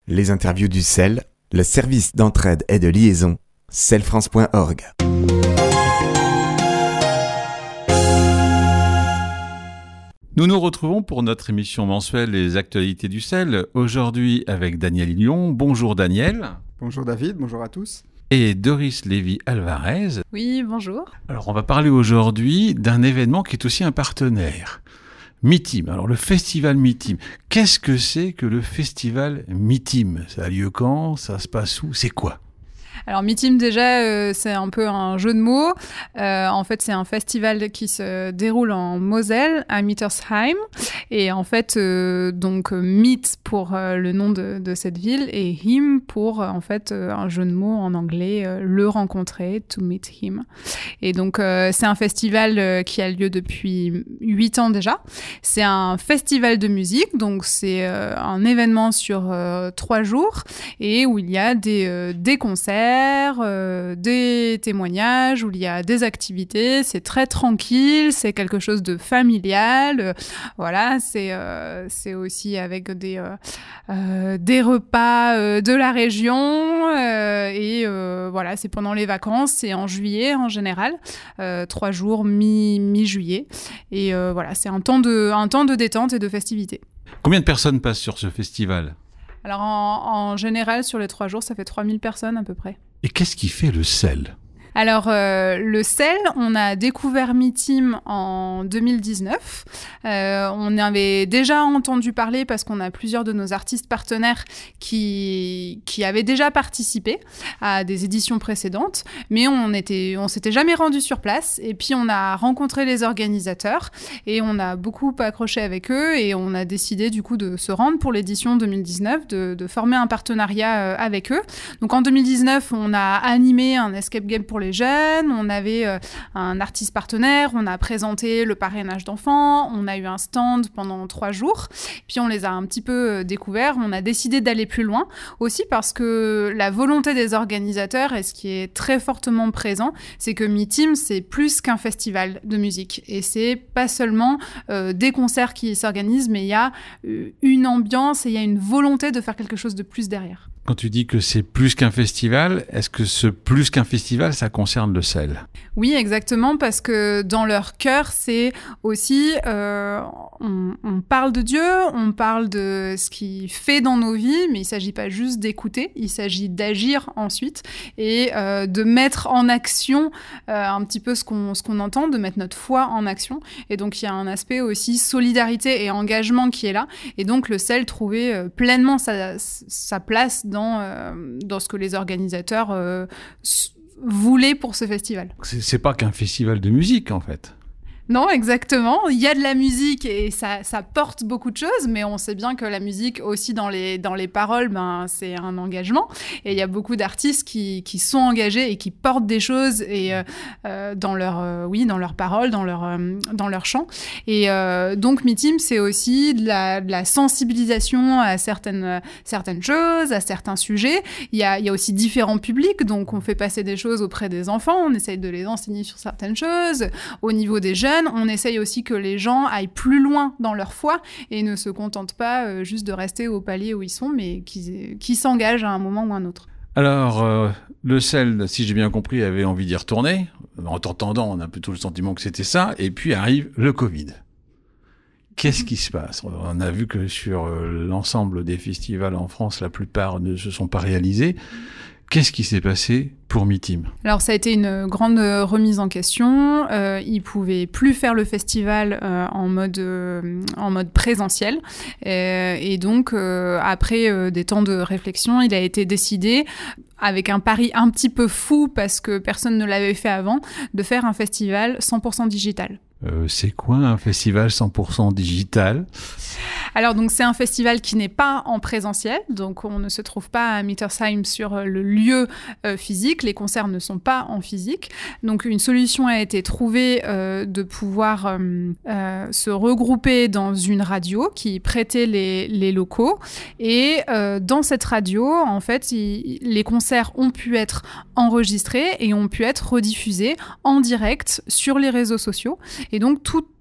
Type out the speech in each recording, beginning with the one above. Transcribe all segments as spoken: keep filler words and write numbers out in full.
Les interviews du C E L, le service d'entraide et de liaison, celfrance point org. Nous nous retrouvons pour notre émission mensuelle Les actualités du C E L, aujourd'hui avec Daniel Lyon. Bonjour Daniel. Bonjour David, bonjour à tous. Et Doris Lévy-Alvarez. Oui, bonjour. Alors on va parler aujourd'hui d'un événement qui est aussi un partenaire. MITIM, alors le festival MITIM. Qu'est-ce que c'est que le festival MITIM ? Ça a lieu quand ? Ça se passe où ? C'est quoi ? Alors MITIM déjà, euh, c'est un peu un jeu de mots. Euh, en fait, c'est un festival qui se déroule en Moselle, à Mittersheim. Et en fait, euh, donc Mit pour euh, le nom de, de cette ville et him pour euh, en fait euh, un jeu de mots en anglais, euh, le rencontrer, to meet him. Et donc euh, c'est un festival euh, qui a lieu depuis huit ans déjà. C'est un festival de musique, donc c'est euh, un événement sur euh, trois jours et où il y a des, euh, des concerts. Euh, des témoignages, où il y a des activités, c'est très tranquille, c'est quelque chose de familial, euh, voilà, c'est, euh, c'est aussi avec des, euh, euh, des repas euh, de la région, euh, et euh, voilà, c'est pendant les vacances, c'est en juillet en général, euh, trois jours mi, mi-juillet, et euh, voilà, c'est un temps, de, un temps de détente et de festivité. Combien de personnes passent sur ce festival ? Alors en, en général, sur les trois jours, ça fait trois mille personnes à peu près. Et qu'est-ce qui fait le C E L ? Alors, euh, le C E L, on a découvert MITIM en deux mille dix-neuf. Euh, on avait déjà entendu parler parce qu'on a plusieurs de nos artistes partenaires qui, qui avaient déjà participé à des éditions précédentes, mais on était, on s'était jamais rendu sur place. Et puis, on a rencontré les organisateurs et on a beaucoup accroché avec eux et on a décidé du coup de se rendre pour l'édition deux mille dix-neuf, de, de former un partenariat avec eux. Donc, en deux mille dix-neuf, on a animé un escape game pour les jeunes, on avait euh, un artiste partenaire, on a présenté le parrainage d'enfants, on a eu un stand pendant trois jours, puis on les a un petit peu euh, découverts, on a décidé d'aller plus loin, aussi parce que la volonté des organisateurs, et ce qui est très fortement présent, c'est que MITIM, c'est plus qu'un festival de musique, et c'est pas seulement euh, des concerts qui s'organisent, mais il y a euh, une ambiance et il y a une volonté de faire quelque chose de plus derrière. Quand tu dis que c'est plus qu'un festival, est-ce que ce plus qu'un festival, ça concerne le C E L ? Oui, exactement, parce que dans leur cœur, c'est aussi, euh, on, on parle de Dieu, on parle de ce qu'il fait dans nos vies, mais il ne s'agit pas juste d'écouter, il s'agit d'agir ensuite et euh, de mettre en action euh, un petit peu ce qu'on, ce qu'on entend, de mettre notre foi en action. Et donc, il y a un aspect aussi solidarité et engagement qui est là. Et donc, le C E L trouvait euh, pleinement sa, sa place dans, euh, dans ce que les organisateurs euh, s- voulaient pour ce festival. C'est, c'est pas qu'un festival de musique, en fait. Non, exactement. Il y a de la musique et ça, ça porte beaucoup de choses, mais on sait bien que la musique aussi dans les, dans les paroles, ben, c'est un engagement. Et il y a beaucoup d'artistes qui, qui sont engagés et qui portent des choses et, euh, dans leur, euh, oui, dans leurs paroles, dans leur, euh, dans leur chant. Et euh, donc, MITIM, c'est aussi de la, de la sensibilisation à certaines, certaines choses, à certains sujets. Il y a, il y a aussi différents publics, donc on fait passer des choses auprès des enfants, on essaye de les enseigner sur certaines choses. Au niveau des jeunes, on essaye aussi que les gens aillent plus loin dans leur foi et ne se contentent pas euh, juste de rester au palier où ils sont, mais qu'ils, qu'ils s'engagent à un moment ou à un autre. Alors, euh, le C E L, si j'ai bien compris, avait envie d'y retourner. En t'entendant, on a plutôt le sentiment que c'était ça. Et puis arrive le Covid. Qu'est-ce qui se passe ? On a vu que sur euh, l'ensemble des festivals en France, la plupart ne se sont pas réalisés. Qu'est-ce qui s'est passé pour MITIM ? Alors ça a été une grande remise en question. Euh, ils pouvaient plus faire le festival euh, en mode euh, en mode présentiel. Euh, et donc euh, après euh, des temps de réflexion, il a été décidé, avec un pari un petit peu fou parce que personne ne l'avait fait avant, de faire un festival cent pour cent digital. Euh, c'est quoi un festival cent pour cent digital ? Alors donc c'est un festival qui n'est pas en présentiel, donc on ne se trouve pas à Mittersheim sur le lieu euh, physique, les concerts ne sont pas en physique, donc une solution a été trouvée euh, de pouvoir euh, euh, se regrouper dans une radio qui prêtait les, les locaux et euh, dans cette radio en fait il, les concerts ont pu être enregistrés et ont pu être rediffusés en direct sur les réseaux sociaux et donc tout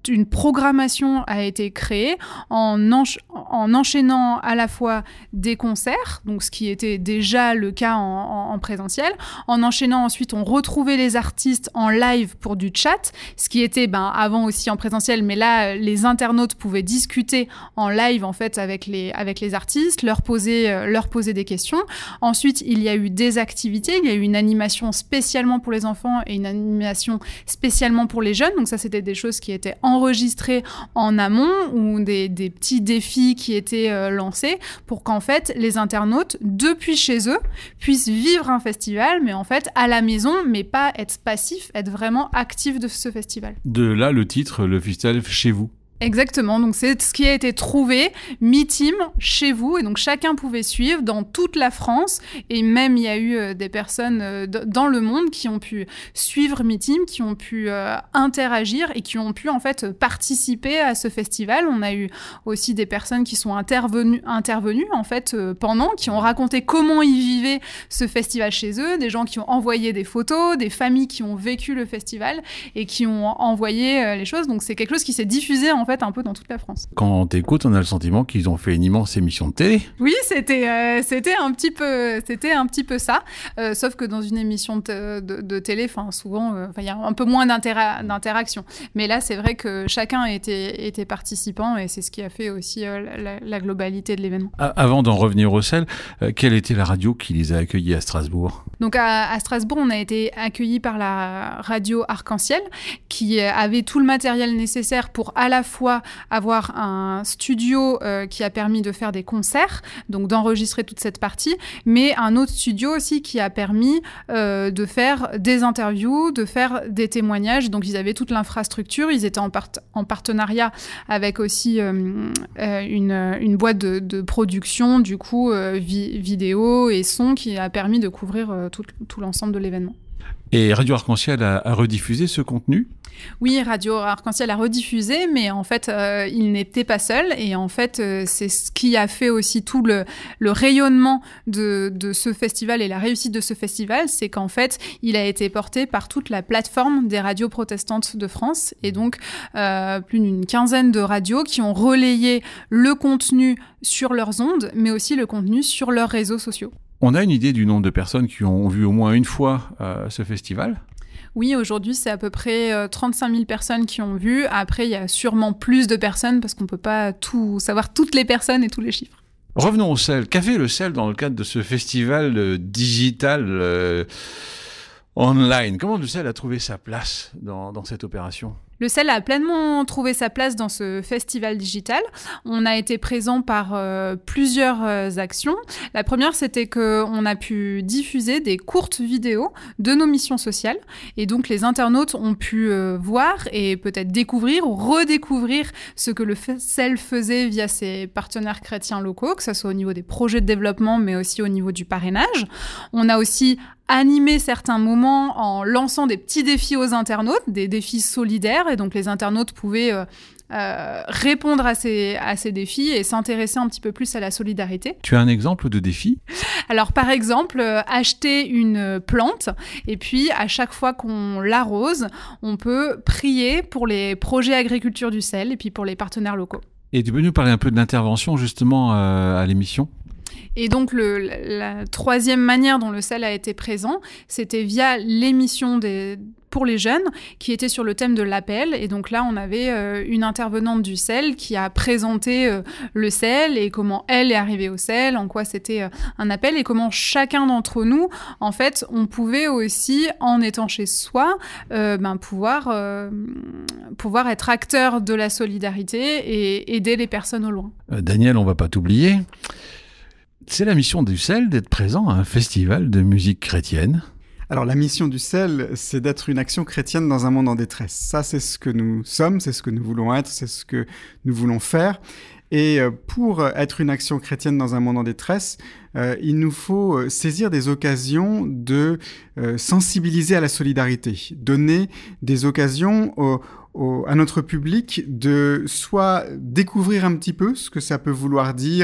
une programmation a été créée en, encha- en enchaînant à la fois des concerts, donc ce qui était déjà le cas en, en, en présentiel, en enchaînant ensuite on retrouvait les artistes en live pour du chat, ce qui était ben, avant aussi en présentiel, mais là les internautes pouvaient discuter en live en fait avec les, avec les artistes, leur poser, euh, leur poser des questions. Ensuite il y a eu des activités, il y a eu une animation spécialement pour les enfants et une animation spécialement pour les jeunes, donc ça c'était des choses qui étaient enregistrées en amont ou des, des petits défis qui étaient euh, lancés pour qu'en fait les internautes depuis chez eux puissent vivre un festival mais en fait à la maison mais pas être passif, être vraiment actif de ce festival. De là le titre, le festival chez vous. Exactement, donc c'est ce qui a été trouvé, Mi-Team, chez vous, et donc chacun pouvait suivre dans toute la France, et même il y a eu euh, des personnes euh, d- dans le monde qui ont pu suivre Mi-Team, qui ont pu euh, interagir et qui ont pu en fait participer à ce festival. On a eu aussi des personnes qui sont intervenues, intervenues en fait euh, pendant, qui ont raconté comment ils vivaient ce festival chez eux, des gens qui ont envoyé des photos, des familles qui ont vécu le festival et qui ont envoyé euh, les choses, donc c'est quelque chose qui s'est diffusé en fait un peu dans toute la France. Quand on t'écoute, on a le sentiment qu'ils ont fait une immense émission de télé. Oui, c'était euh, c'était un petit peu c'était un petit peu ça, euh, sauf que dans une émission de, de, de télé, enfin souvent, il euh, y a un peu moins d'intéra- d'interaction. Mais là, c'est vrai que chacun était était participant et c'est ce qui a fait aussi euh, la, la globalité de l'événement. Avant d'en revenir au sel, euh, quelle était la radio qui les a accueillis à Strasbourg ? Donc à, à Strasbourg, on a été accueillis par la radio Arc-en-Ciel, qui avait tout le matériel nécessaire pour à la fois avoir un studio euh, qui a permis de faire des concerts, donc d'enregistrer toute cette partie, mais un autre studio aussi qui a permis euh, de faire des interviews, de faire des témoignages. Donc ils avaient toute l'infrastructure, ils étaient en, part- en partenariat avec aussi euh, euh, une, une boîte de, de production, du coup euh, vi- vidéo et son, qui a permis de couvrir euh, tout, tout l'ensemble de l'événement. Et Radio Arc-en-Ciel a, a rediffusé ce contenu ? Oui, Radio Arc-en-Ciel a rediffusé, mais en fait, euh, il n'était pas seul. Et en fait, euh, c'est ce qui a fait aussi tout le, le rayonnement de, de ce festival et la réussite de ce festival, c'est qu'en fait, il a été porté par toute la plateforme des radios protestantes de France. Et donc, euh, plus d'une quinzaine de radios qui ont relayé le contenu sur leurs ondes, mais aussi le contenu sur leurs réseaux sociaux. On a une idée du nombre de personnes qui ont vu au moins une fois euh, ce festival ? Oui, aujourd'hui, c'est à peu près euh, trente-cinq mille personnes qui ont vu. Après, il y a sûrement plus de personnes parce qu'on ne peut pas tout savoir toutes les personnes et tous les chiffres. Revenons au sel. Qu'a fait le sel dans le cadre de ce festival euh, digital euh, online ? Comment le sel a trouvé sa place dans, dans cette opération ? Le sel a pleinement trouvé sa place dans ce festival digital. On a été présent par euh, plusieurs euh, actions. La première, c'était qu'on a pu diffuser des courtes vidéos de nos missions sociales. Et donc, les internautes ont pu euh, voir et peut-être découvrir ou redécouvrir ce que le sel faisait via ses partenaires chrétiens locaux, que ce soit au niveau des projets de développement, mais aussi au niveau du parrainage. On a aussi animer certains moments en lançant des petits défis aux internautes, des défis solidaires, et donc les internautes pouvaient euh, euh, répondre à ces, à ces défis et s'intéresser un petit peu plus à la solidarité. Tu as un exemple de défi ? Alors par exemple, euh, acheter une plante, et puis à chaque fois qu'on l'arrose, on peut prier pour les projets agriculture du sel et puis pour les partenaires locaux. Et tu peux nous parler un peu de l'intervention justement euh, à l'émission ? Et donc, le, la troisième manière dont le sel a été présent, c'était via l'émission des, pour les jeunes, qui était sur le thème de l'appel. Et donc là, on avait euh, une intervenante du sel qui a présenté euh, le sel et comment elle est arrivée au sel, en quoi c'était euh, un appel et comment chacun d'entre nous, en fait, on pouvait aussi, en étant chez soi, euh, ben, pouvoir, euh, pouvoir être acteur de la solidarité et aider les personnes au loin. Euh, Daniel, on va pas t'oublier. C'est la mission du sel d'être présent à un festival de musique chrétienne. Alors la mission du sel, c'est d'être une action chrétienne dans un monde en détresse. Ça, c'est ce que nous sommes, c'est ce que nous voulons être, c'est ce que nous voulons faire. Et pour être une action chrétienne dans un monde en détresse, euh, il nous faut saisir des occasions de euh, sensibiliser à la solidarité, donner des occasions au, au, à notre public de soit découvrir un petit peu ce que ça peut vouloir dire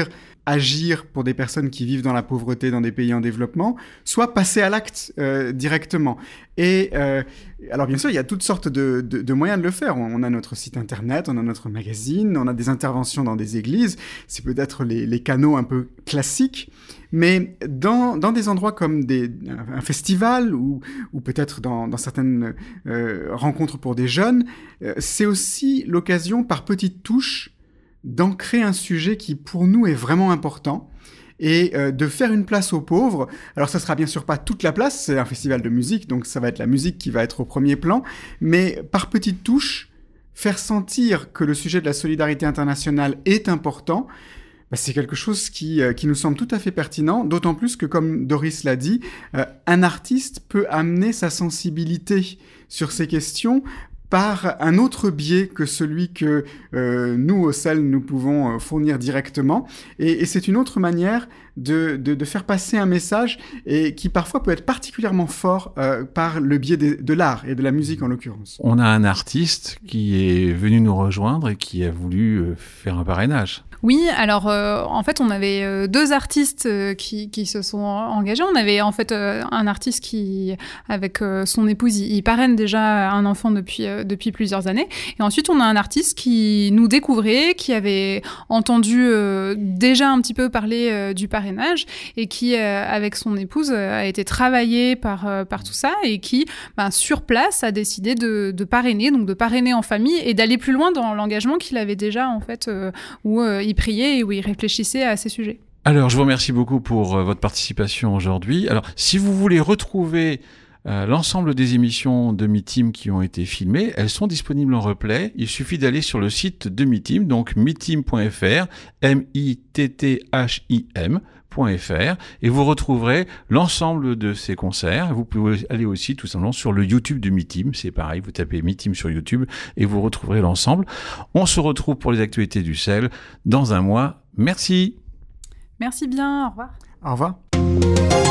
agir pour des personnes qui vivent dans la pauvreté dans des pays en développement, soit passer à l'acte euh, directement. Et euh, alors bien sûr, il y a toutes sortes de, de, de moyens de le faire. On, on a notre site internet, on a notre magazine, on a des interventions dans des églises. C'est peut-être les, les canaux un peu classiques. Mais dans, dans des endroits comme des, un festival ou, ou peut-être dans, dans certaines euh, rencontres pour des jeunes, euh, c'est aussi l'occasion par petites touches d'ancrer un sujet qui, pour nous, est vraiment important et euh, de faire une place aux pauvres. Alors, ça sera bien sûr pas toute la place, c'est un festival de musique, donc ça va être la musique qui va être au premier plan, mais par petites touches, faire sentir que le sujet de la solidarité internationale est important, bah, c'est quelque chose qui, euh, qui nous semble tout à fait pertinent, d'autant plus que, comme Doris l'a dit, euh, un artiste peut amener sa sensibilité sur ces questions par un autre biais que celui que euh, nous, au C E L, nous pouvons euh, fournir directement. Et, et c'est une autre manière de, de, de faire passer un message et qui parfois peut être particulièrement fort euh, par le biais de, de l'art et de la musique en l'occurrence. On a un artiste qui est venu nous rejoindre et qui a voulu euh, faire un parrainage. Oui, alors euh, en fait, on avait euh, deux artistes euh, qui, qui se sont engagés. On avait en fait euh, un artiste qui, avec euh, son épouse, il, il parraine déjà un enfant depuis, euh, depuis plusieurs années. Et ensuite, on a un artiste qui nous découvrait, qui avait entendu euh, déjà un petit peu parler euh, du parrainage et qui, euh, avec son épouse, euh, a été travaillé par, euh, par tout ça et qui, ben, sur place, a décidé de, de parrainer, donc de parrainer en famille et d'aller plus loin dans l'engagement qu'il avait déjà, en fait, euh, où euh, il priait et où il réfléchissait à ces sujets. Alors, je vous remercie beaucoup pour euh, votre participation aujourd'hui. Alors, si vous voulez retrouver euh, l'ensemble des émissions de MeTeam qui ont été filmées, elles sont disponibles en replay. Il suffit d'aller sur le site de MeTeam, donc meteam point f r, M I T T H I M point f r, et vous retrouverez l'ensemble de ces concerts. Vous pouvez aller aussi tout simplement sur le YouTube de MeTeam, c'est pareil, vous tapez MeTeam sur YouTube et vous retrouverez l'ensemble. On se retrouve pour les actualités du C E L dans un mois. Merci. Merci bien, au revoir. Au revoir.